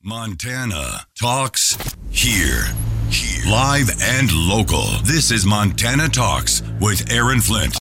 Montana Talks here. Live and local. This is Montana Talks with Aaron Flint.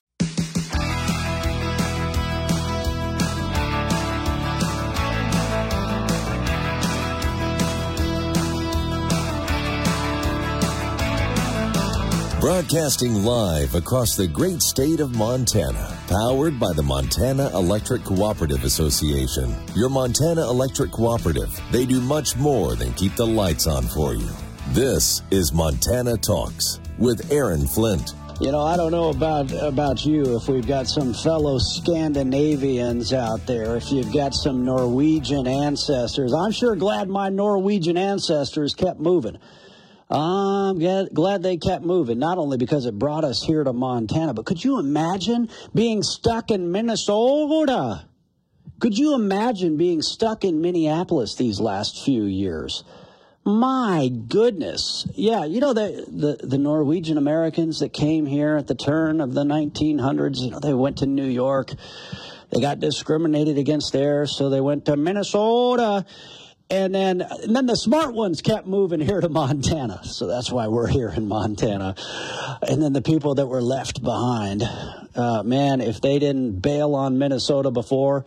Broadcasting live across the great state of Montana, powered by the Montana Electric Cooperative Association. Your Montana Electric Cooperative, they do much more than keep the lights on for you. This is Montana Talks with Aaron Flint. You know, I don't know about you, if we've got some fellow Scandinavians out there, if you've got some Norwegian ancestors. I'm sure glad my Norwegian ancestors kept moving. I'm glad they kept moving, not only because it brought us here to Montana, but could you imagine being stuck in Minnesota? Could you imagine being stuck in Minneapolis these last few years? My goodness. Yeah, you know, the Norwegian Americans that came here at the turn of the 1900s, you know, they went to New York. They got discriminated against there, so they went to Minnesota. And then the smart ones kept moving here to Montana. So that's why we're here in Montana. And then the people that were left behind, man, if they didn't bail on Minnesota before,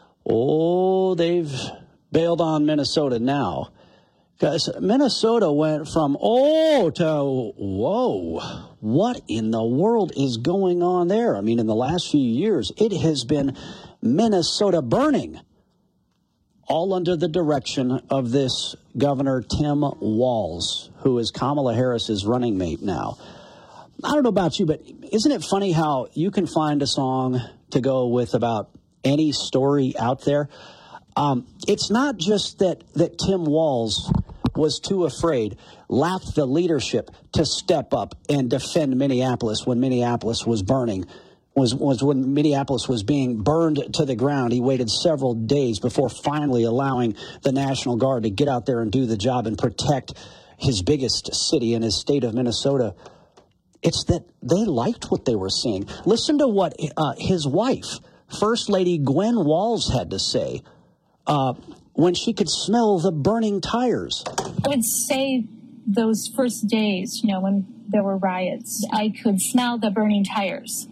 they've bailed on Minnesota now. Because Minnesota went from to whoa. What in the world is going on there? I mean, in the last few years, it has been Minnesota burning. All under the direction of this Governor Tim Walz, who is Kamala Harris's running mate now. I don't know about you, but isn't it funny how you can find a song to go with about any story out there? It's not just that Tim Walz was too afraid, lacked the leadership to step up and defend Minneapolis when Minneapolis was burning. Was when Minneapolis was being burned to the ground. He waited several days before finally allowing the National Guard to get out there and do the job and protect his biggest city in his state of Minnesota. It's that they liked what they were seeing. Listen to what his wife, First Lady Gwen Walz, had to say when she could smell the burning tires. I would say those first days, you know, when there were riots, I could smell the burning tires.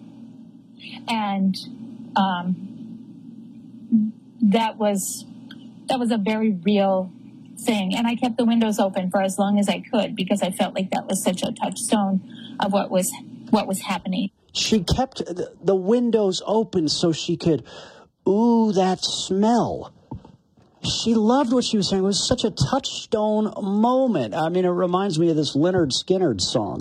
And that was a very real thing. And I kept the windows open for as long as I could because I felt like that was such a touchstone of what was happening. She kept the windows open so she could, that smell. She loved what she was saying. It was such a touchstone moment. I mean, it reminds me of this Lynyrd Skynyrd song.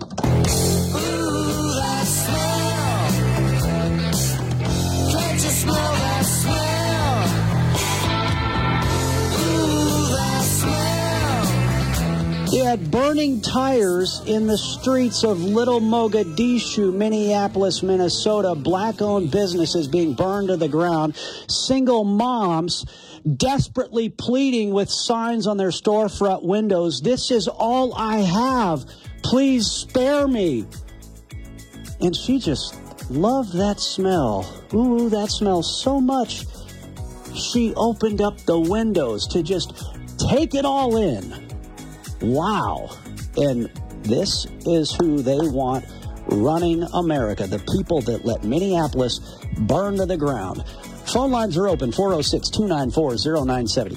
You had burning tires in the streets of Little Mogadishu, Minneapolis, Minnesota. Black-owned businesses being burned to the ground. Single moms desperately pleading with signs on their storefront windows. This is all I have. Please spare me. And she just loved that smell. Ooh, that smells so much. She opened up the windows to just take it all in. Wow. And this is who they want running America, the people that let Minneapolis burn to the ground. Phone lines are open, 406-294-0970.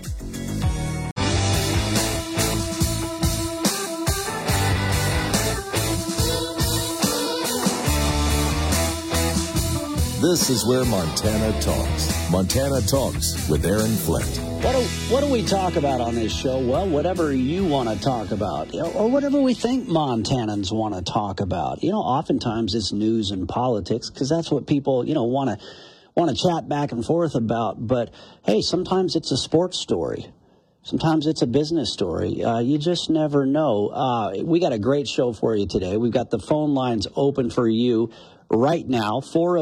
This is where Montana talks. Montana Talks with Aaron Flint. What do we talk about on this show? Well, whatever you want to talk about, or whatever we think Montanans want to talk about. You know, oftentimes it's news and politics because that's what people, want to chat back and forth about. But hey, sometimes it's a sports story. Sometimes it's a business story. You just never know. We got a great show for you today. We've got the phone lines open for you right now,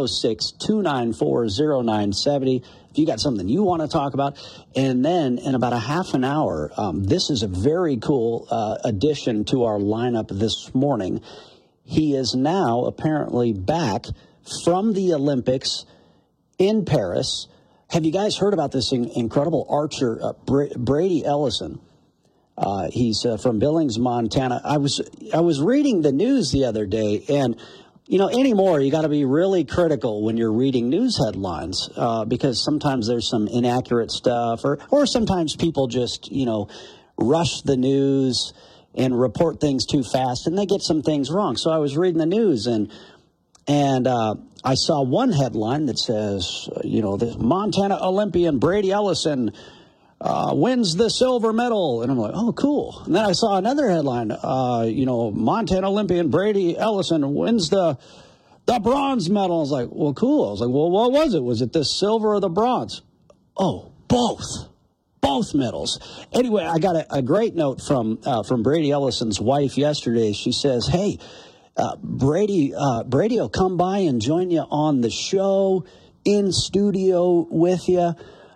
406-294-0970. If you got something you want to talk about. And then in about a half an hour, this is a very cool addition to our lineup this morning. He is now apparently back from the Olympics in Paris. have you guys heard about this incredible archer, Brady Ellison? He's from Billings, Montana. I was reading the news the other day, and anymore you got to be really critical when you're reading news headlines because sometimes there's some inaccurate stuff, or sometimes people just rush the news and report things too fast, and they get some things wrong. So I was reading the news, and I saw one headline that says, the Montana Olympian Brady Ellison wins the silver medal. And I'm like, oh, cool. And then I saw another headline, Montana Olympian Brady Ellison wins the bronze medal. I was like, well, cool. I was like, well, what was it? Was it the silver or the bronze? Oh, both medals. Anyway, I got a great note from Brady Ellison's wife yesterday. She says, hey, Brady will come by and join you on the show, in studio with you.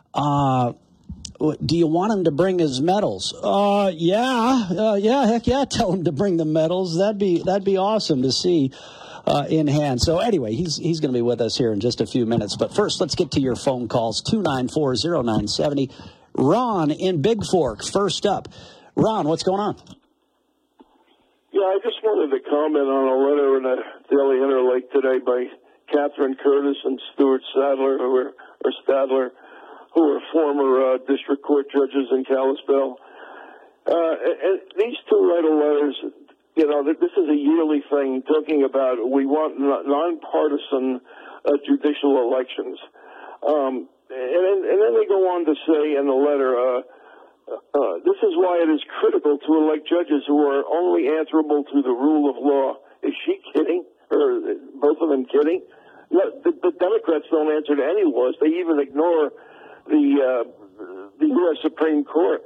Do you want him to bring his medals? Yeah, heck yeah, tell him to bring the medals. That'd be awesome to see in hand. So anyway, he's going to be with us here in just a few minutes. But first, let's get to your phone calls, 294-0970. Ron in Big Fork, first up. Ron, what's going on? Yeah, I just wanted to comment on a letter in the Daily Interlake today by Catherine Curtis and Stuart Stadler, who are former district court judges in Kalispell. And these two write letters. This is a yearly thing talking about we want nonpartisan judicial elections. And then they go on to say in the letter, this is why it is critical to elect judges who are only answerable to the rule of law. Is she kidding? Or both of them kidding? No, the Democrats don't answer to any laws. They even ignore the U.S. Supreme Court.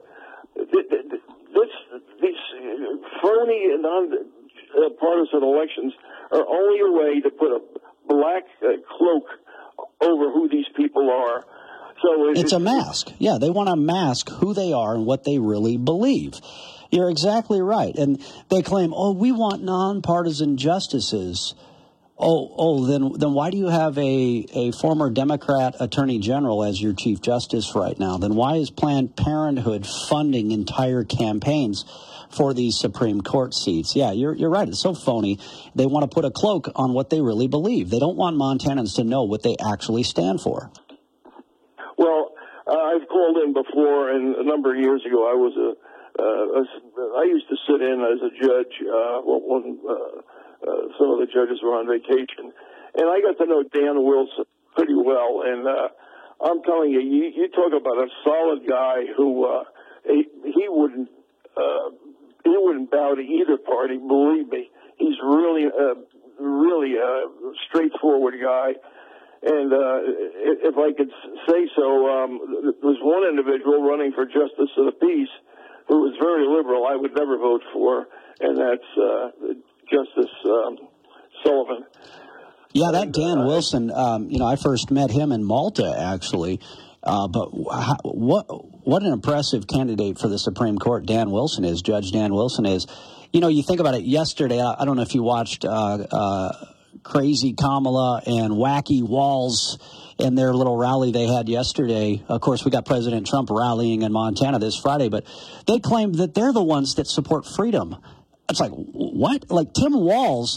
These phony and non-partisan elections are only a way to put a black cloak over who these people are. So it's a mask. Yeah, they want to mask who they are and what they really believe. You're exactly right. And they claim, we want nonpartisan justices. Then why do you have a former Democrat attorney general as your chief justice right now? Then why is Planned Parenthood funding entire campaigns for these Supreme Court seats? Yeah, you're right. It's so phony. They want to put a cloak on what they really believe. They don't want Montanans to know what they actually stand for. Well, I've called in before, and a number of years ago, I used to sit in as a judge when some of the judges were on vacation, and I got to know Dan Wilson pretty well. And I'm telling you, you talk about a solid guy who he wouldn't bow to either party. Believe me, he's really a straightforward guy. And if I could say so, there's one individual running for Justice of the Peace who was very liberal. I would never vote for, and that's Justice Sullivan. Yeah, that Dan Wilson. I first met him in Malta, actually. But what an impressive candidate for the Supreme Court Dan Wilson is. Judge Dan Wilson is. You think about it. Yesterday, I don't know if you watched Crazy Kamala and Wacky Walls in their little rally they had yesterday. Of course, we got President Trump rallying in Montana this Friday, but they claimed that they're the ones that support freedom. It's like, what? Like Tim Walz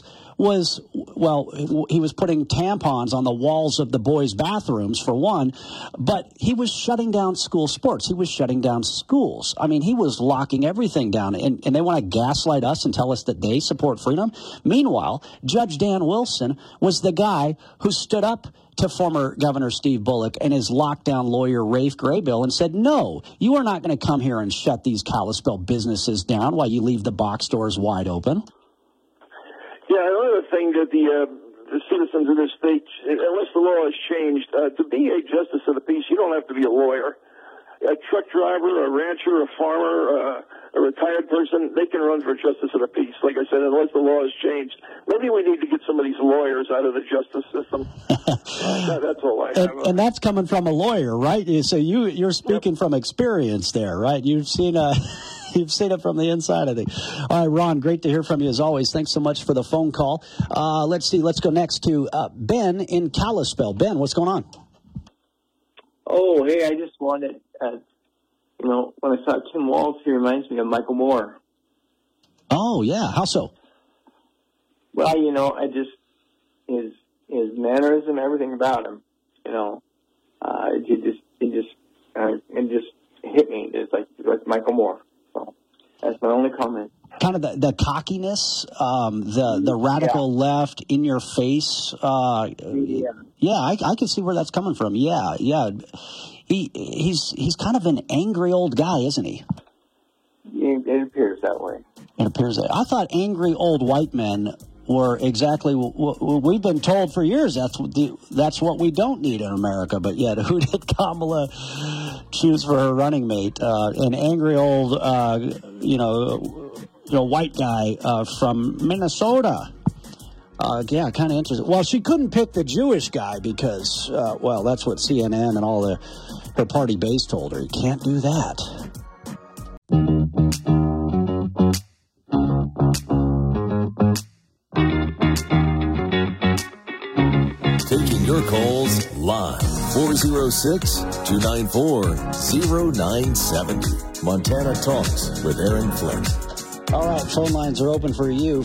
he was putting tampons on the walls of the boys' bathrooms, for one, but he was shutting down school sports. He was shutting down schools. I mean, he was locking everything down, and they want to gaslight us and tell us that they support freedom. Meanwhile, Judge Dan Wilson was the guy who stood up to former Governor Steve Bullock and his lockdown lawyer, Rafe Graybill, and said, no, you are not going to come here and shut these Kalispell businesses down while you leave the box doors wide open. Yeah, another thing that the citizens of this state, unless the law has changed, to be a justice of the peace, you don't have to be a lawyer. A truck driver, a rancher, a farmer, a retired person, they can run for justice of the peace. Like I said, unless the law has changed. Maybe we need to get some of these lawyers out of the justice system. That's all I have. And that's coming from a lawyer, right? So you're speaking from experience there, right? You've seen it from the inside, I think. All right, Ron, great to hear from you as always. Thanks so much for the phone call. Let's go next to Ben in Kalispell. Ben, what's going on? Oh, hey, I just wanted, when I saw Tim Walz, he reminds me of Michael Moore. Oh, yeah. How so? Well, his mannerism, everything about him, it just hit me. It's like Michael Moore. So that's my only comment. Kind of the cockiness, the radical left, in your face. I can see where that's coming from. Yeah. He's kind of an angry old guy, isn't he? It appears that way. It appears that. I thought angry old white men were exactly what we've been told for years. That's what we don't need in America. But yet, who did Kamala choose for her running mate? An angry old, white guy from Minnesota. Kind of interesting. Well, she couldn't pick the Jewish guy because, that's what CNN and all her party base told her. You can't do that. Taking your calls live. 406-294-0970. Montana Talks with Aaron Flint. All right, phone lines are open for you,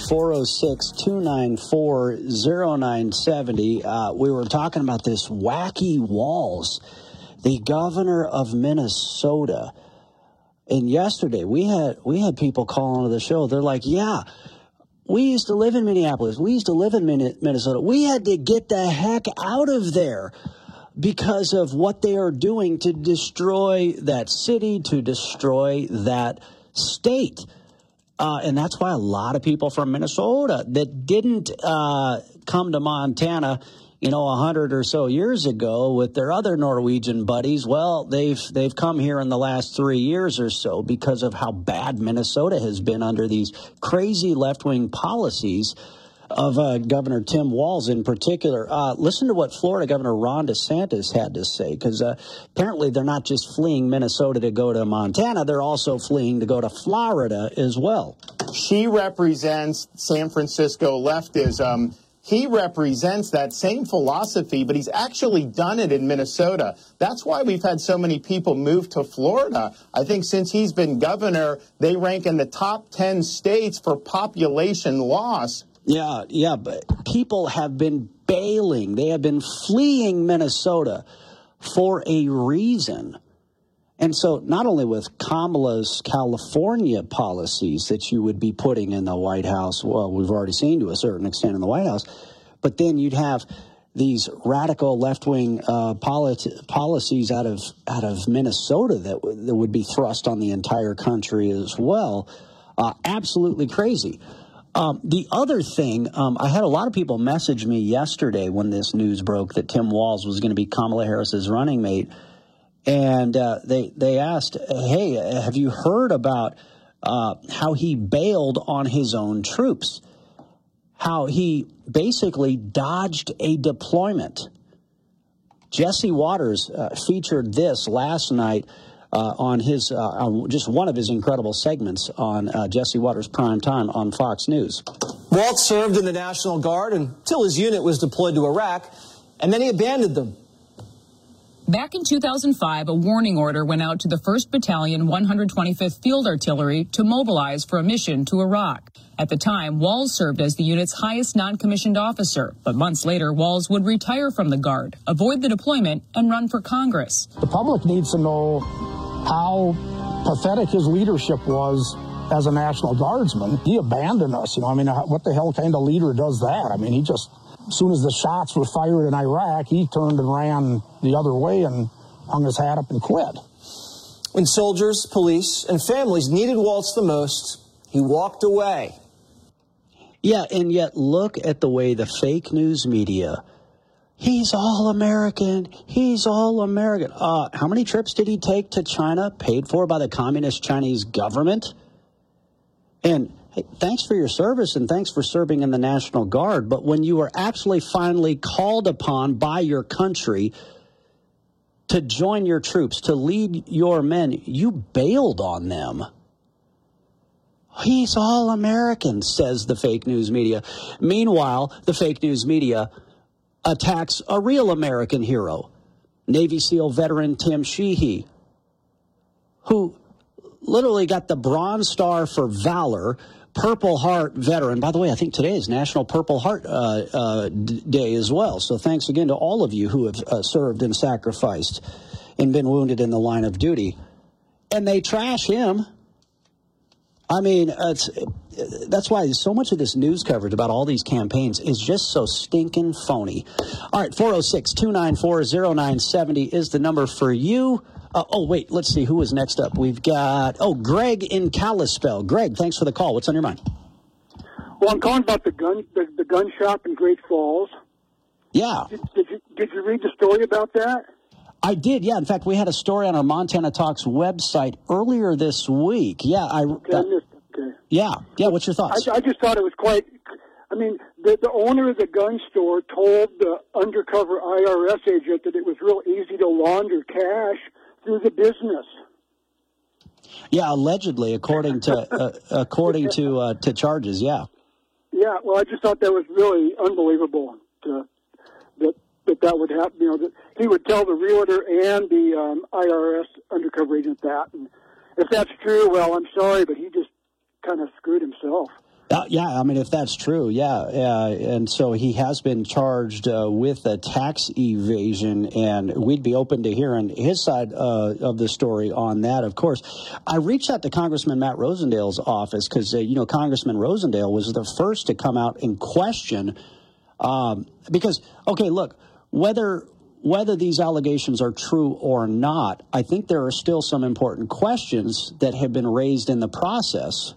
406-294-0970. We were talking about this wacky Walz, the governor of Minnesota. And yesterday, we had people call into the show. They're like, yeah, we used to live in Minneapolis. We used to live in Minnesota. We had to get the heck out of there because of what they are doing to destroy that city, to destroy that state. And that's why a lot of people from Minnesota that didn't come to Montana, 100 or so years ago with their other Norwegian buddies, well, they've come here in the last 3 years or so because of how bad Minnesota has been under these crazy left-wing policies of Governor Tim Walz in particular. Listen to what Florida Governor Ron DeSantis had to say, because apparently they're not just fleeing Minnesota to go to Montana, they're also fleeing to go to Florida as well. She represents San Francisco leftism. He represents that same philosophy, but he's actually done it in Minnesota. That's why we've had so many people move to Florida. I think since he's been governor, they rank in the top 10 states for population loss. Yeah, but people have been bailing. They have been fleeing Minnesota for a reason. And so not only with Kamala's California policies that you would be putting in the White House, well, we've already seen to a certain extent in the White House, but then you'd have these radical left-wing policies out of Minnesota that would be thrust on the entire country as well. Absolutely crazy. The other thing, I had a lot of people message me yesterday when this news broke that Tim Walz was going to be Kamala Harris's running mate. And they asked, hey, have you heard about how he bailed on his own troops? How he basically dodged a deployment. Jesse Waters featured this last night on his just one of his incredible segments on Jesse Waters Prime Time on Fox News. Walz served in the National Guard until his unit was deployed to Iraq, and then he abandoned them. Back in 2005, a warning order went out to the 1st Battalion, 125th Field Artillery to mobilize for a mission to Iraq. At the time, Walz served as the unit's highest non-commissioned officer, but months later, Walz would retire from the Guard, avoid the deployment, and run for Congress. The public needs to know how pathetic his leadership was as a National Guardsman. He abandoned us, what the hell kind of leader does that? He just... As soon as the shots were fired in Iraq, he turned and ran the other way and hung his hat up and quit. When soldiers, police, and families needed Walz the most, he walked away. Yeah, and yet look at the way the fake news media, he's all American, he's all American. How many trips did he take to China, paid for by the communist Chinese government? And hey, thanks for your service and thanks for serving in the National Guard. But when you were actually finally called upon by your country to join your troops, to lead your men, you bailed on them. He's all American, says the fake news media. Meanwhile, the fake news media attacks a real American hero, Navy SEAL veteran Tim Sheehy, who literally got the Bronze Star for Valor, Purple Heart veteran. By the way, I think today is National Purple Heart Day as well. So thanks again to all of you who have served and sacrificed and been wounded in the line of duty. And they trash him. I mean, that's why so much of this news coverage about all these campaigns is just so stinking phony. All right, 406-294-0970 is the number for you. Wait, let's see who is next up. We've got, Greg in Kalispell. Greg, thanks for the call. What's on your mind? Well, I'm calling about the gun shop in Great Falls. Yeah. Did you read the story about that? I did, yeah. In fact, we had a story on our Montana Talks website earlier this week. Yeah, Okay. Yeah. What's your thoughts? I just thought it was quite. I mean, the owner of the gun store told the undercover IRS agent that it was real easy to launder cash through the business. Yeah, allegedly, according to charges. Yeah. Yeah. Well, I just thought that was really unbelievable that would happen. You know, that he would tell the realtor and the IRS undercover agent that. And if that's true, well, I'm sorry, but he just kind of screwed himself. Yeah, I mean, if that's true, and so he has been charged with a tax evasion, and we'd be open to hearing his side of the story on that, of course. I reached out to Congressman Matt Rosendale's office because, Congressman Rosendale was the first to come out and question, because, okay, look, whether these allegations are true or not, I think there are still some important questions that have been raised in the process.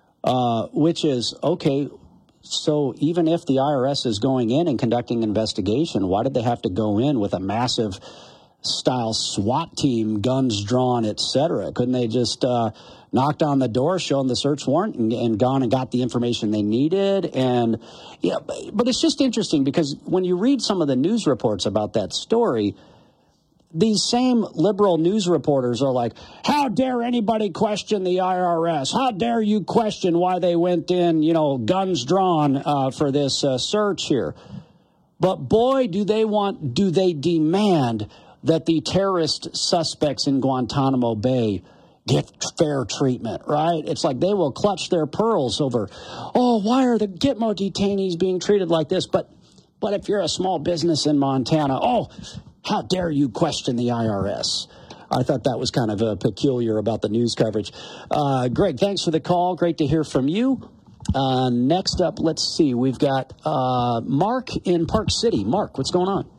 Which is, okay, so even if the IRS is going in and conducting investigation, why did they have to go in with a massive style SWAT team, guns drawn, et cetera? Couldn't they just knocked on the door, shown the search warrant, and gone and got the information they needed? And but it's just interesting because when you read some of the news reports about that story, these same liberal news reporters are like, how dare anybody question the IRS? How dare you question why they went in, guns drawn for this search here? But boy, do they demand that the terrorist suspects in Guantanamo Bay get fair treatment, right? It's like they will clutch their pearls over, why are the Gitmo detainees being treated like this? But if you're a small business in Montana, how dare you question the IRS? I thought that was kind of peculiar about the news coverage. Greg, thanks for the call. Great to hear from you. Next up, let's see. We've got Mark in Park City. Mark, what's going on?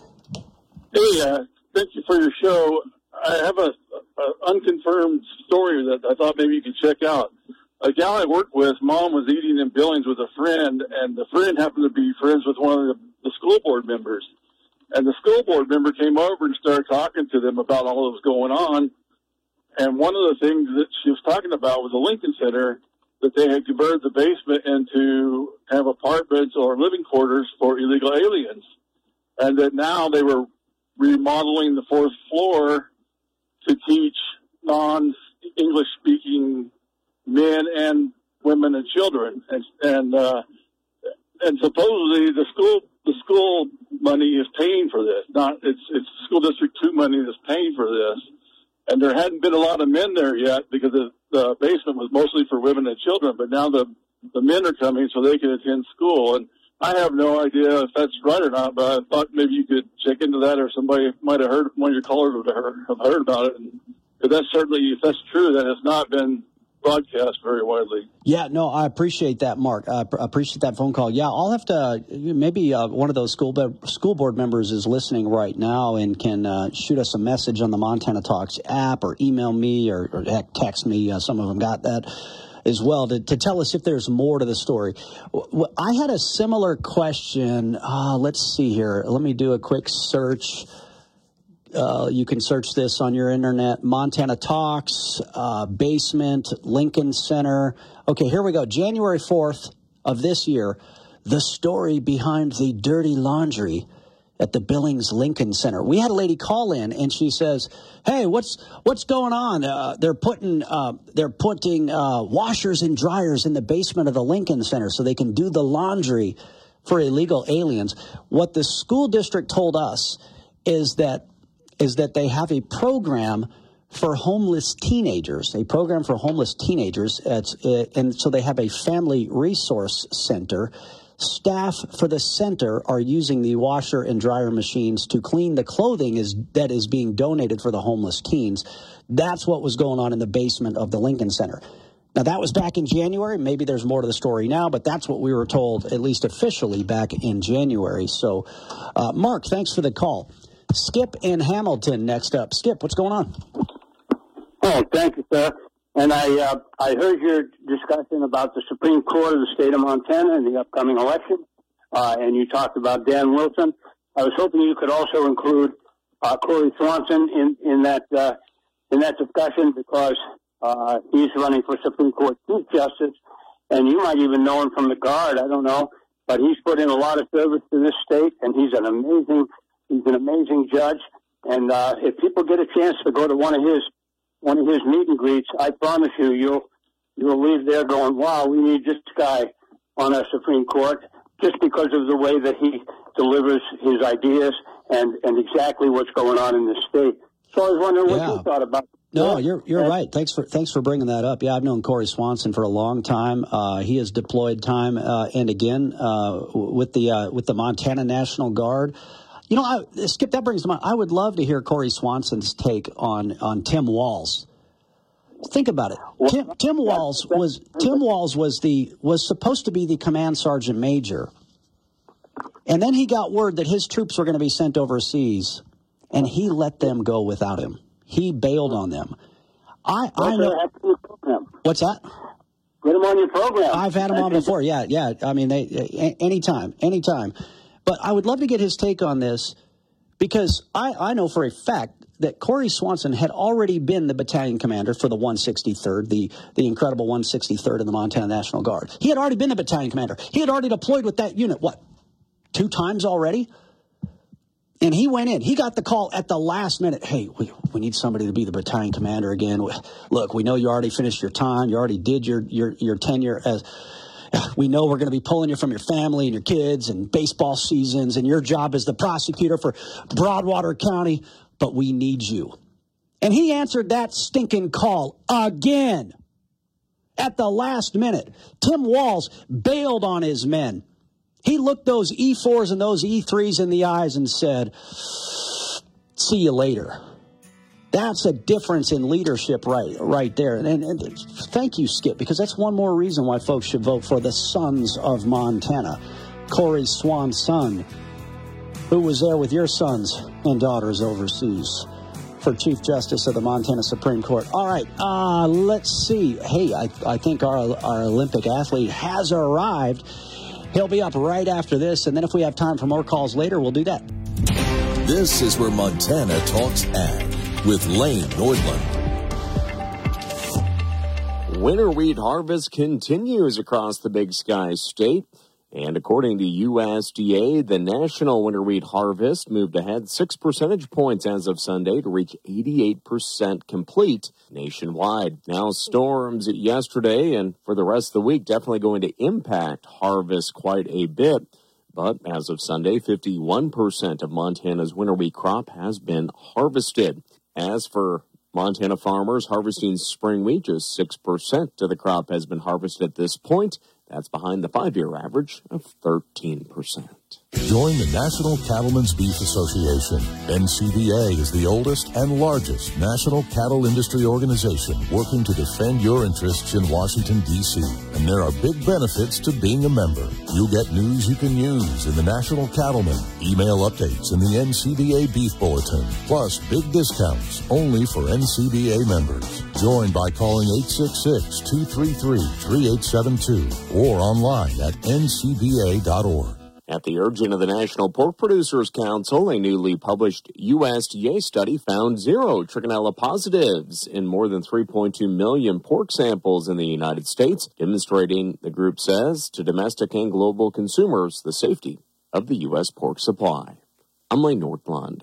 Hey, thank you for your show. I have a unconfirmed story that I thought maybe you could check out. A gal I worked with, mom was eating in Billings with a friend, and the friend happened to be friends with one of the school board members. And the school board member came over and started talking to them about all that was going on. And one of the things that she was talking about was a Lincoln Center, that they had converted the basement into kind of apartments or living quarters for illegal aliens. And that now they were remodeling the fourth floor to teach non-English speaking men and women and children. And supposedly the school money is paying for this. It's School District 2 money that's paying for this. And there hadn't been a lot of men there yet because the basement was mostly for women and children. But now the men are coming so they can attend school. And I have no idea if that's right or not, but I thought maybe you could check into that, or somebody might have heard, one of your callers would have heard about it. And if that's true, that has not been broadcast very widely. Yeah, no, I appreciate that, Mark. I appreciate that phone call. Yeah, I'll have to, maybe one of those school board members is listening right now and can shoot us a message on the Montana Talks app, or email me, or heck, text me. Some of them got that as well, to tell us if there's more to the story. I had a similar question. Let's see here. Let me do a quick search. You can search this on your internet. Montana Talks, basement, Lincoln Center. Okay, here we go. January 4th of this year, the story behind the dirty laundry at the Billings Lincoln Center. We had a lady call in, and she says, "Hey, what's going on? They're putting washers and dryers in the basement of the Lincoln Center so they can do the laundry for illegal aliens." What the school district told us is that is that they have a program for homeless teenagers, and so they have a family resource center. Staff for the center are using the washer and dryer machines to clean the clothing that is being donated for the homeless teens. That's what was going on in the basement of the Lincoln Center. Now, that was back in January. Maybe there's more to the story now, but that's what we were told, at least officially, back in January. So, Mark, thanks for the call. Skip in Hamilton next up. Skip, what's going on? Oh, thank you, sir. And I heard your discussion about the Supreme Court of the state of Montana and the upcoming election, and you talked about Dan Wilson. I was hoping you could also include Corey Swanson in that discussion, because he's running for Supreme Court Chief Justice, and you might even know him from the Guard. I don't know, but he's put in a lot of service to this state, and he's an amazing judge. And if people get a chance to go to one of his meet and greets, I promise you'll leave there going, wow, we need this guy on our Supreme Court, just because of the way that he delivers his ideas and exactly what's going on in this state. So I was wondering what you thought about it. No, you're right. Thanks for bringing that up. Yeah, I've known Corey Swanson for a long time. He has deployed time and again with the Montana National Guard. You know, Skip, that brings to mind, I would love to hear Corey Swanson's take on Tim Walz. Think about it. Tim Walz was supposed to be the command sergeant major, and then he got word that his troops were going to be sent overseas, and he let them go without him. He bailed on them. I know. What's that? Get him on your program. I've had him on before. Yeah. I mean, anytime. But I would love to get his take on this, because I know for a fact that Corey Swanson had already been the battalion commander for the 163rd, the incredible 163rd in the Montana National Guard. He had already been a battalion commander. He had already deployed with that unit, 2 times already? And he went in. He got the call at the last minute. Hey, we need somebody to be the battalion commander again. Look, we know you already finished your time. You already did your tenure as... We know we're going to be pulling you from your family and your kids and baseball seasons, and your job as the prosecutor for Broadwater County, but we need you. And he answered that stinking call again at the last minute. Tim Walz bailed on his men. He looked those E4s and those E3s in the eyes and said, see you later. That's a difference in leadership right there. And thank you, Skip, because that's one more reason why folks should vote for the Sons of Montana. Corey Swanson, who was there with your sons and daughters overseas for Chief Justice of the Montana Supreme Court. All right, let's see. Hey, I think our Olympic athlete has arrived. He'll be up right after this, and then if we have time for more calls later, we'll do that. This is where Montana talks ag with Lane Nordlund. Winter wheat harvest continues across the Big Sky state. And according to USDA, the national winter wheat harvest moved ahead 6 percentage points as of Sunday to reach 88% complete nationwide. Now, storms yesterday and for the rest of the week definitely going to impact harvest quite a bit. But as of Sunday, 51% of Montana's winter wheat crop has been harvested. As for Montana farmers harvesting spring wheat, just 6% of the crop has been harvested at this point. That's behind the 5-year average of 13%. Join the National Cattlemen's Beef Association. NCBA is the oldest and largest national cattle industry organization working to defend your interests in Washington, D.C. And there are big benefits to being a member. You'll get news you can use in the National Cattleman, email updates in the NCBA Beef Bulletin, plus big discounts only for NCBA members. Join by calling 866-233-3872 or online at ncba.org. At the urging of the National Pork Producers Council, a newly published USDA study found 0 Trichinella positives in more than 3.2 million pork samples in the United States, demonstrating, the group says, to domestic and global consumers the safety of the U.S. pork supply. I'm Lane Nordlund.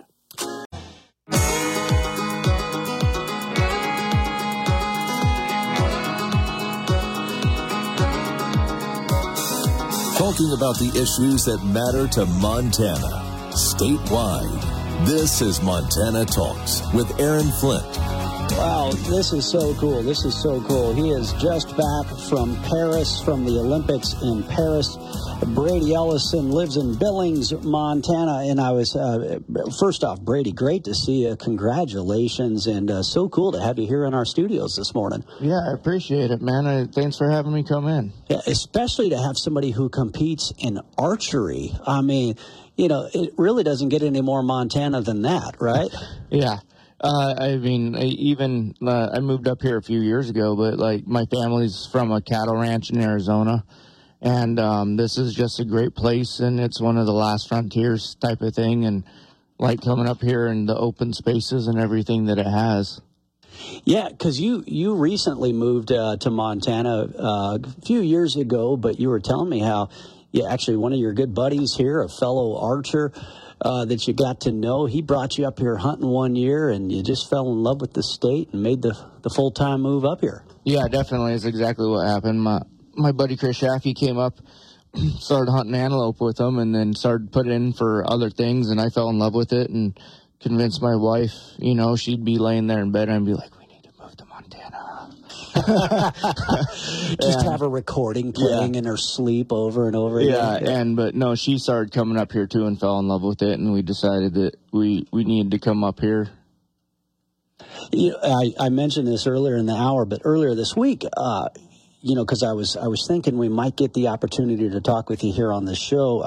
Talking about the issues that matter to Montana, statewide. This is Montana Talks with Aaron Flint. Wow, this is so cool. This is so cool. He is just back from Paris, from the Olympics in Paris. Brady Ellison lives in Billings, Montana. And I was, first off, Brady, great to see you. Congratulations. And so cool to have you here in our studios this morning. Yeah, I appreciate it, man. Thanks for having me come in. Yeah, especially to have somebody who competes in archery. I mean, you know, it really doesn't get any more Montana than that, right? Yeah. I moved up here a few years ago, but like my family's from a cattle ranch in Arizona, and this is just a great place, and it's one of the last frontiers type of thing, and like coming up here in the open spaces and everything that it has. Yeah, because you recently moved to Montana a few years ago, but you were telling me how actually one of your good buddies here, a fellow archer, that you got to know, he brought you up here hunting one year, and you just fell in love with the state and made the full-time move up here. Yeah, definitely. It's exactly what happened. My buddy Chris Shaffey came up, started hunting antelope with him, and then started putting in for other things, and I fell in love with it and convinced my wife, you know, she'd be laying there in bed and I'd be like, we need to move to Montana. Just have a recording playing in her sleep over and over again. But no, she started coming up here too and fell in love with it, and we decided that we needed to come up here. You know, I mentioned this earlier in the hour, but earlier this week, you know, because I was thinking we might get the opportunity to talk with you here on the show.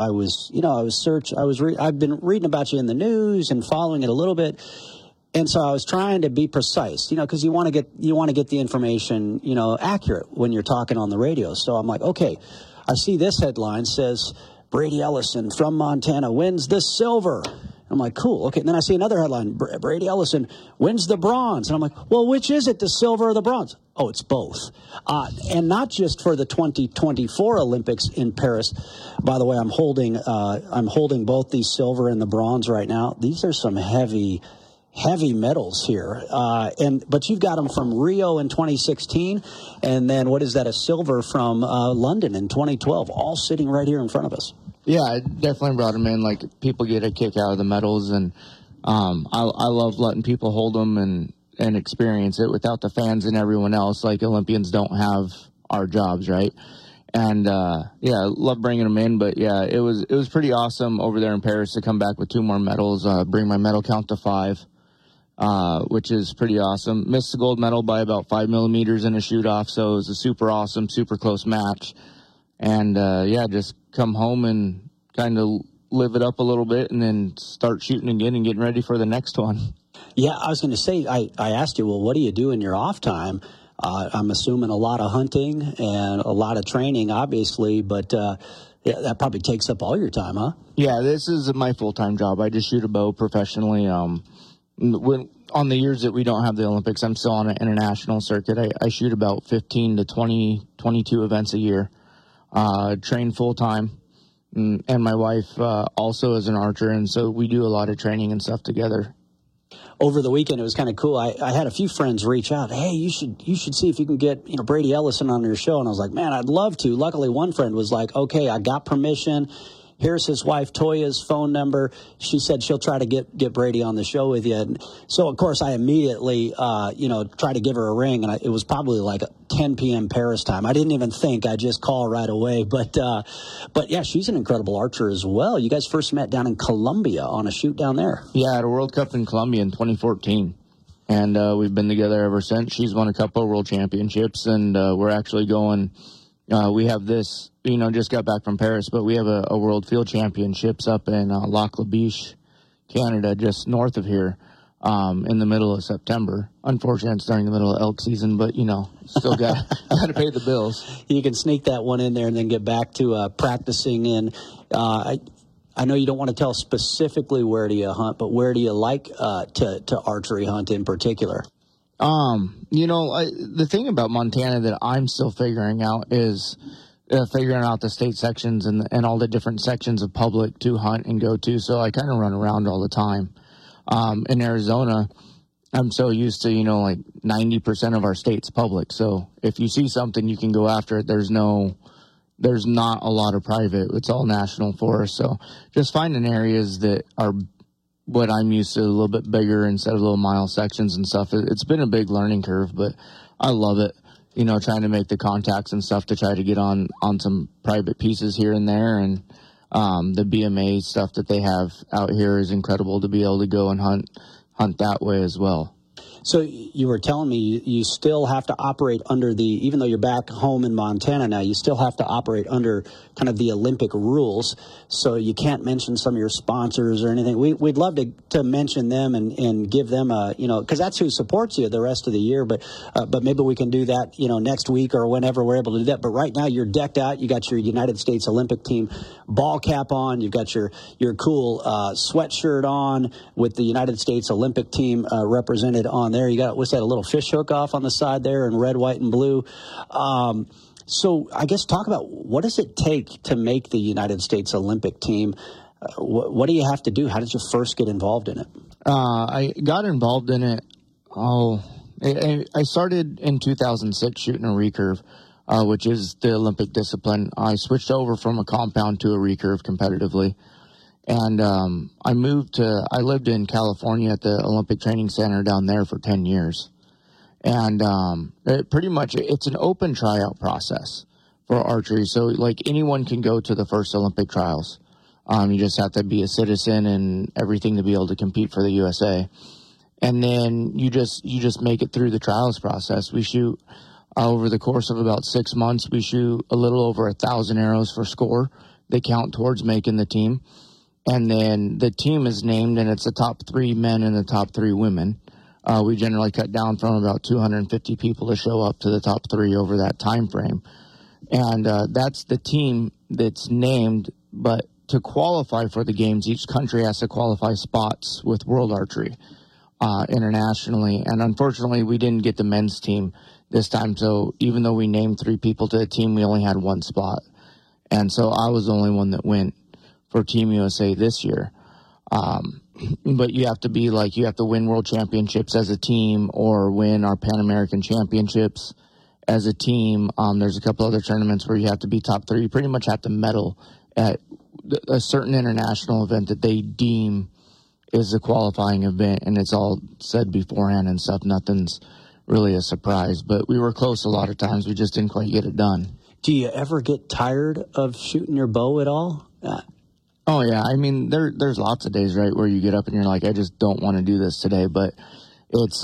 I've been reading about you in the news and following it a little bit. And so I was trying to be precise, you know, because you want to get the information, you know, accurate when you're talking on the radio. So I'm like, okay, I see this headline says Brady Ellison from Montana wins the silver. I'm like, cool. Okay. And then I see another headline, Brady Ellison wins the bronze. And I'm like, well, which is it, the silver or the bronze? Oh, it's both. And not just for the 2024 Olympics in Paris. By the way, I'm holding both the silver and the bronze right now. These are some heavy medals here. But you've got them from Rio in 2016, and then what is that, a silver from London in 2012, all sitting right here in front of us. Yeah, I definitely brought them in. Like, people get a kick out of the medals, and I love letting people hold them and experience it without the fans and everyone else. Like, Olympians don't have our jobs, right? And I love bringing them in. But yeah, it was pretty awesome over there in Paris to come back with 2 more medals, bring my medal count to 5. Which is pretty awesome. Missed the gold medal by about 5 millimeters in a shoot-off, so it was a super awesome, super close match. And, just come home and kind of live it up a little bit and then start shooting again and getting ready for the next one. Yeah, I was going to say, I asked you, well, what do you do in your off time? I'm assuming a lot of hunting and a lot of training, obviously, but that probably takes up all your time, huh? Yeah, this is my full-time job. I just shoot a bow professionally. On the years that we don't have the Olympics, I'm still on an international circuit. I shoot about 15 to 20, 22 events a year, train full-time, and my wife also is an archer, and so we do a lot of training and stuff together. Over the weekend, it was kind of cool. I had a few friends reach out. Hey, you should see if you can get Brady Ellison on your show. And I was like, man, I'd love to. Luckily, one friend was like, okay, I got permission. Here's his wife, Toya's phone number. She said she'll try to get Brady on the show with you. And so, of course, I immediately, tried to give her a ring. And it was probably like 10 p.m. Paris time. I didn't even think. I just called right away. But yeah, she's an incredible archer as well. You guys first met down in Colombia on a shoot down there. Yeah, at a World Cup in Colombia in 2014. And we've been together ever since. She's won a couple of world championships. And we're actually going... we have this, just got back from Paris, but we have a World Field Championships up in Lac La Biche, Canada, just north of here, in the middle of September. Unfortunately, it's during the middle of elk season, but, still got to pay the bills. You can sneak that one in there and then get back to practicing. And I know you don't want to tell specifically where do you hunt, but where do you like to archery hunt in particular? The thing about Montana that I'm still figuring out is figuring out the state sections and all the different sections of public to hunt and go to. So I kind of run around all the time. In Arizona, I'm so used to, 90% of our state's public. So if you see something, you can go after it. There's not a lot of private. It's all national forest. So just finding areas that are what I'm used to, a little bit bigger instead of little mile sections and stuff. It's been a big learning curve, but I love it. You know, trying to make the contacts and stuff to try to get on some private pieces here and there. And the BMA stuff that they have out here is incredible to be able to go and hunt that way as well. So you were telling me you still have to operate under even though you're back home in Montana now, you still have to operate under kind of the Olympic rules. So you can't mention some of your sponsors or anything. We'd love to mention them and give them because that's who supports you the rest of the year. But maybe we can do that, next week or whenever we're able to do that. But right now you're decked out. You got your United States Olympic team ball cap on. You've got your cool sweatshirt on with the United States Olympic team represented on there. You got, what's that, a little fish hook off on the side there in red, white, and blue. So I guess talk about what does it take to make the United States Olympic team? What do you have to do? How did you first get involved in it? I got involved in it. I started in 2006 shooting a recurve, which is the Olympic discipline. I switched over from a compound to a recurve competitively. And I lived in California at the Olympic Training Center down there for 10 years. And it's an open tryout process for archery. So, like, anyone can go to the first Olympic trials. You just have to be a citizen and everything to be able to compete for the USA. And then you just make it through the trials process. We shoot over the course of about 6 months. We shoot a little over 1,000 arrows for score. They count towards making the team. And then the team is named, and it's the top 3 men and the top 3 women. We generally cut down from about 250 people to show up to the top 3 over that time frame. And that's the team that's named. But to qualify for the games, each country has to qualify spots with World Archery internationally. And unfortunately, we didn't get the men's team this time. So even though we named 3 people to the team, we only had 1 spot. And so I was the only one that went for Team USA this year. But you have to win world championships as a team or win our Pan American championships as a team. There's a couple other tournaments where you have to be top 3. You pretty much have to medal at a certain international event that they deem is a qualifying event, and it's all said beforehand and stuff. Nothing's really a surprise, but we were close a lot of times. We just didn't quite get it done. Do you ever get tired of shooting your bow at all? Oh, yeah. I mean, there's lots of days, right, where you get up and you're like, I just don't want to do this today. But it's,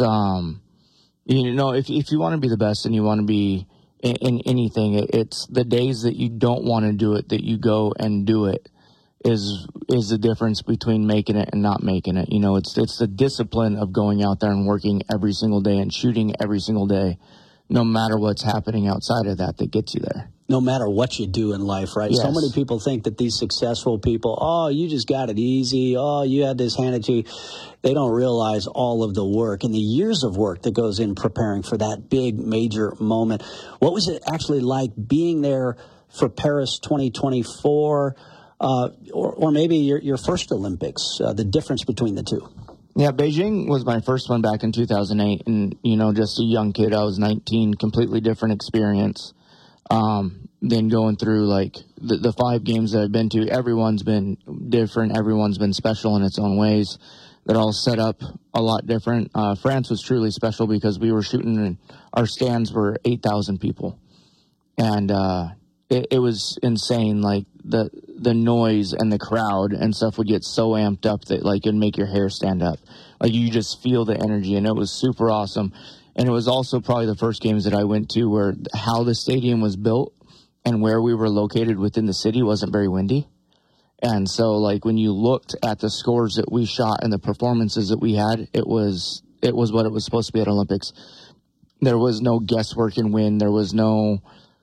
if you want to be the best and you want to be in anything, it's the days that you don't want to do it, that you go and do it is the difference between making it and not making it. It's the discipline of going out there and working every single day and shooting every single day, no matter what's happening outside of that gets you there. No matter what you do in life, right? Yes. So many people think that these successful people, you just got it easy. You had this handed to you. They don't realize all of the work and the years of work that goes in preparing for that big major moment. What was it actually like being there for Paris 2024 or maybe your first Olympics, the difference between the two? Yeah, Beijing was my first one back in 2008. And, just a young kid. I was 19, completely different experience. Then going through like the 5 games that I've been to, everyone's been different. Everyone's been special in its own ways. They're all set up a lot different. France was truly special because we were shooting and our stands were 8,000 people. And, it was insane. Like the noise and the crowd and stuff would get so amped up that like it'd make your hair stand up. Like you just feel the energy, and it was super awesome. And it was also probably the first games that I went to where how the stadium was built and where we were located within the city wasn't very windy. And so, like, when you looked at the scores that we shot and the performances that we had, it was what it was supposed to be at Olympics. There was no guesswork in wind. There was no,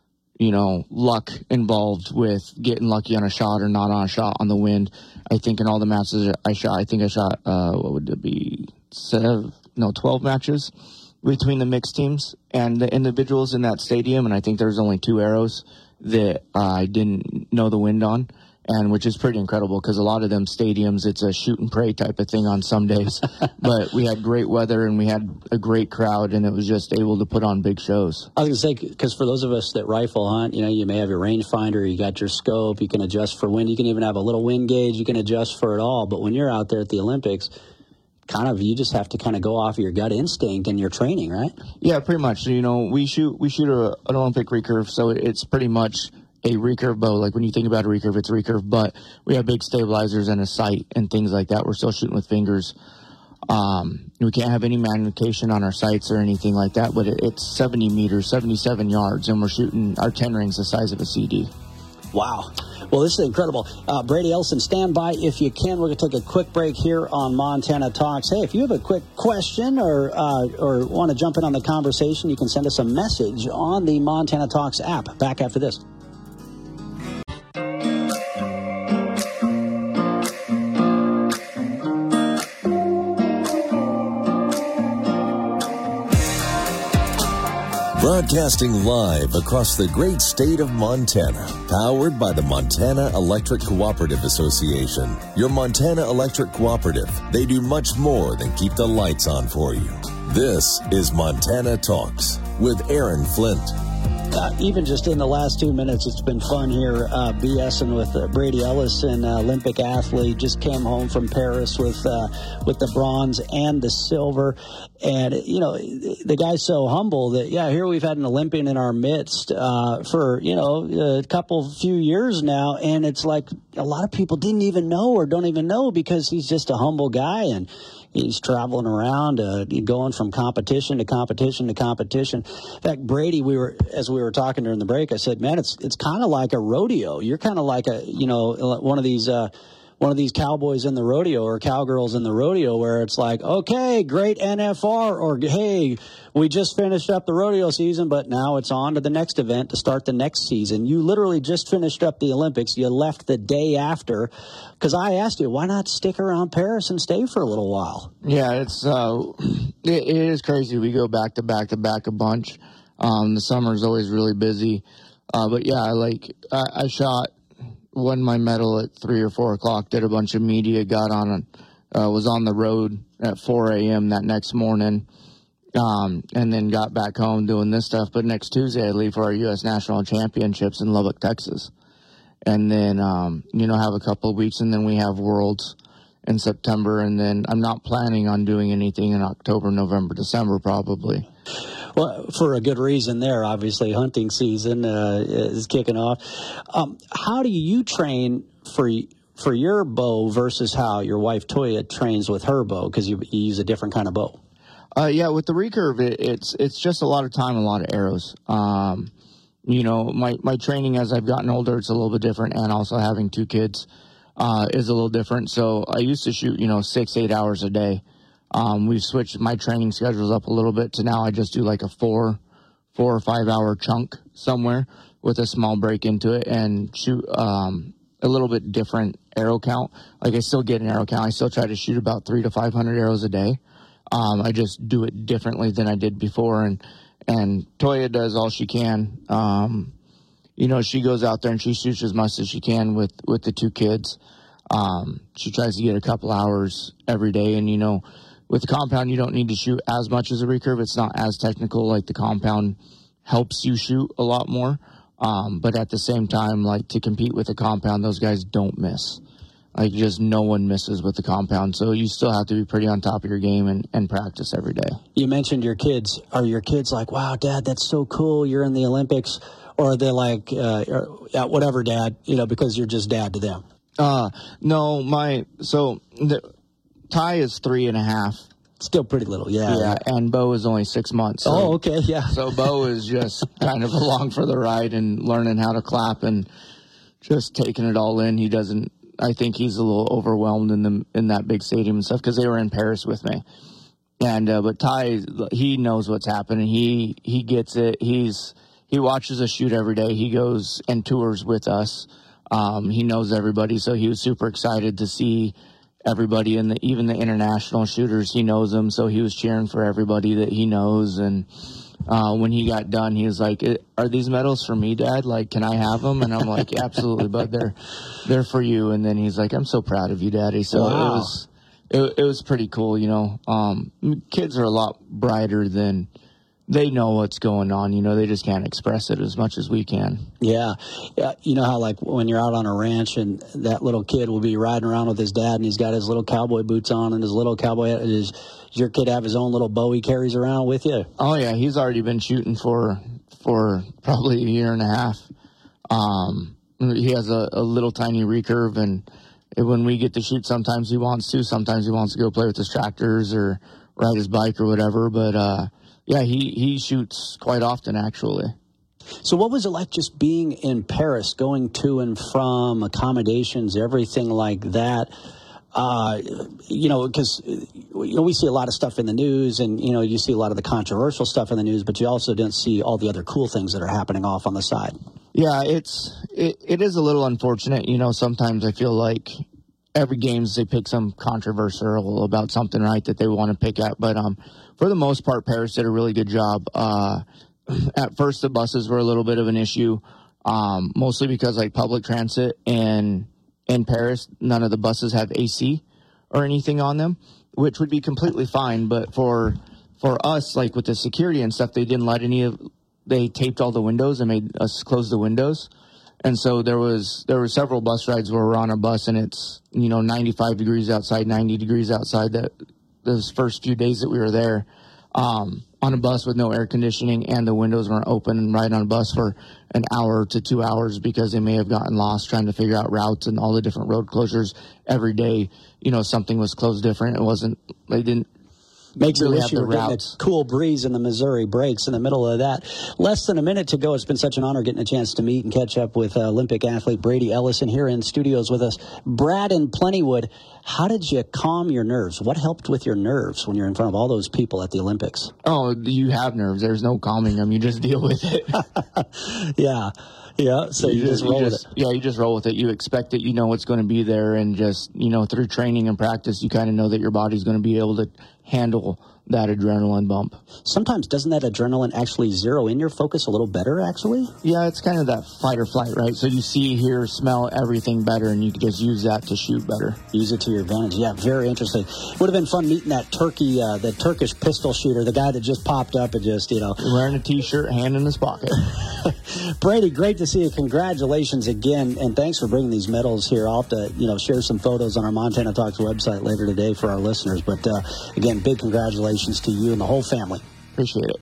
luck involved with getting lucky on a shot or not on a shot on the wind. I think in all the matches I shot, what would it be, 12 matches between the mixed teams and the individuals in that stadium, and I think there's only 2 arrows that I didn't know the wind on, and which is pretty incredible because a lot of them stadiums, it's a shoot and pray type of thing on some days. But we had great weather and we had a great crowd, and it was just able to put on big shows. I was going to say, because for those of us that rifle hunt, you may have your rangefinder, you got your scope, you can adjust for wind, you can even have a little wind gauge, you can adjust for it all. But when you're out there at the Olympics, you just have to kind of go off of your gut instinct and your training, right? Yeah, pretty much. We shoot an Olympic recurve, so it's pretty much a recurve bow. Like when you think about a recurve, it's a recurve, but we have big stabilizers and a sight and things like that. We're still shooting with fingers. We can't have any magnification on our sights or anything like that, but it's 70 meters, 77 yards, and we're shooting our 10 rings the size of a CD. Wow. Well, this is incredible. Brady Ellison, stand by if you can. We're going to take a quick break here on Montana Talks. Hey, if you have a quick question or want to jump in on the conversation, you can send us a message on the Montana Talks app. Back after this. Broadcasting live across the great state of Montana, powered by the Montana Electric Cooperative Association. Your Montana Electric Cooperative, they do much more than keep the lights on for you. This is Montana Talks with Aaron Flint. Even just in the last 2 minutes, it's been fun here BSing with Brady Ellison, Olympic athlete, just came home from Paris with the bronze and the silver. And, the guy's so humble that, here we've had an Olympian in our midst for, a few years now. And it's like a lot of people didn't even know or don't even know because he's just a humble guy. And he's traveling around, going from competition to competition to competition. In fact, Brady, as we were talking during the break, I said, man, it's kind of like a rodeo. You're kind of like one of these cowboys in the rodeo or cowgirls in the rodeo where it's like, okay, great NFR, or hey, we just finished up the rodeo season, but now it's on to the next event to start the next season. You literally just finished up the Olympics. You left the day after because I asked you, why not stick around Paris and stay for a little while? Yeah, it is crazy. We go back to back to back a bunch. The summer is always really busy. But yeah, I shot, won my medal at 3 or 4 o'clock, did a bunch of media, was on the road at 4 a.m. that next morning, and then got back home doing this stuff. But next Tuesday I leave for our U.S. National Championships in Lubbock, Texas. And then, have a couple of weeks, and then we have Worlds in September, and then I'm not planning on doing anything in October, November, December probably. Well, for a good reason there. Obviously, hunting season is kicking off. How do you train for your bow versus how your wife Toya trains with her bow? Because you use a different kind of bow. Yeah, with the recurve, it's just a lot of time, a lot of arrows. My training as I've gotten older, it's a little bit different, and also having 2 kids is a little different. So I used to shoot, 6-8 hours a day. We've switched my training schedules up a little bit to now I just do like a 4 or 5 hour chunk somewhere with a small break into it and shoot a little bit different arrow count. Like I still get an arrow count. I still try to shoot about 300 to 500 arrows a day. I just do it differently than I did before. And Toya does all she can. She goes out there and she shoots as much as she can with the 2 kids. She tries to get a couple hours every day. And, with the compound, you don't need to shoot as much as a recurve. It's not as technical. Like the compound helps you shoot a lot more. But at the same time, like to compete with the compound, those guys don't miss. Like just no one misses with the compound. So you still have to be pretty on top of your game and practice every day. You mentioned your kids. Are your kids like, wow, Dad, that's so cool. You're in the Olympics. Or are they like, yeah, whatever, Dad, because you're just dad to them? No, Ty is 3.5. Still pretty little, yeah. Yeah, and Bo is only 6 months. So, okay, yeah. So Bo is just kind of along for the ride and learning how to clap and just taking it all in. I think he's a little overwhelmed in that big stadium and stuff because they were in Paris with me. And but Ty, he knows what's happening. He gets it. He watches us shoot every day. He goes and tours with us. He knows everybody, so he was super excited to see everybody, and even the international shooters. He knows them, so he was cheering for everybody that he knows. And when he got done, he was like, "Are these medals for me, Dad? Like, can I have them?" And I'm like, "Absolutely, bud. They're for you." And then he's like, "I'm so proud of you, Daddy." So wow. It was pretty cool, you know. Kids are a lot brighter than they know what's going on. You know, they just can't express it as much as we can. Yeah. You know how, like, when you're out on a ranch and that little kid will be riding around with his dad and he's got his little cowboy boots on and his little cowboy hat. Does your kid have his own little bow he carries around with you? Oh, yeah. He's already been shooting for probably a year and a half. He has a little tiny recurve, and when we get to shoot, sometimes he wants to. Sometimes he wants to go play with his tractors or ride his bike or whatever. But, yeah, he shoots quite often, actually. So what was it like just being in Paris, going to and from, accommodations, everything like that? You know, because we see a lot of stuff in the news, and, you know, you see a lot of the controversial stuff in the news, but you also didn't see all the other cool things that are happening off on the side. Yeah, it is a little unfortunate. You know, sometimes I feel like every games they pick some controversial about something, right, that they want to pick at. But for the most part, Paris did a really good job. At first, the buses were a little bit of an issue, mostly because, like, public transit in Paris, none of the buses have AC or anything on them, which would be completely fine. But for us, like with the security and stuff, they didn't let they taped all the windows and made us close the windows. And so there were several bus rides where we're on a bus and it's, you know, 95 degrees outside, 90 degrees outside those first few days that we were there, on a bus with no air conditioning, and the windows weren't open, and riding on a bus for an hour to 2 hours because they may have gotten lost trying to figure out routes and all the different road closures every day. You know, something was closed different. They didn't Makes really it wish you were getting a cool breeze in the Missouri breaks in the middle of that. Less than a minute to go. It's been such an honor getting a chance to meet and catch up with Olympic athlete Brady Ellison here in studios with us. Brad in Plentywood, how did you calm your nerves? What helped with your nerves when you're in front of all those people at the Olympics? Oh, you have nerves. There's no calming them. You just deal with it. Yeah. Yeah, so you just roll with it. Yeah, you just roll with it. You expect it. You know what's going to be there, and just, you know, through training and practice, you kind of know that your body's going to be able to handle that adrenaline bump. Sometimes doesn't that adrenaline actually zero in your focus a little better, actually? Yeah, it's kind of that fight or flight, right? So you see, hear, smell everything better, and you can just use that to shoot better. Use it to your advantage. Yeah, very interesting. Would have been fun meeting that the Turkish pistol shooter, the guy that just popped up and just, you know. Wearing a T-shirt, hand in his pocket. Brady, great to see you. Congratulations again, and thanks for bringing these medals here. I'll have to, you know, share some photos on our Montana Talks website later today for our listeners. But, again, big congratulations to you and the whole family. Appreciate it.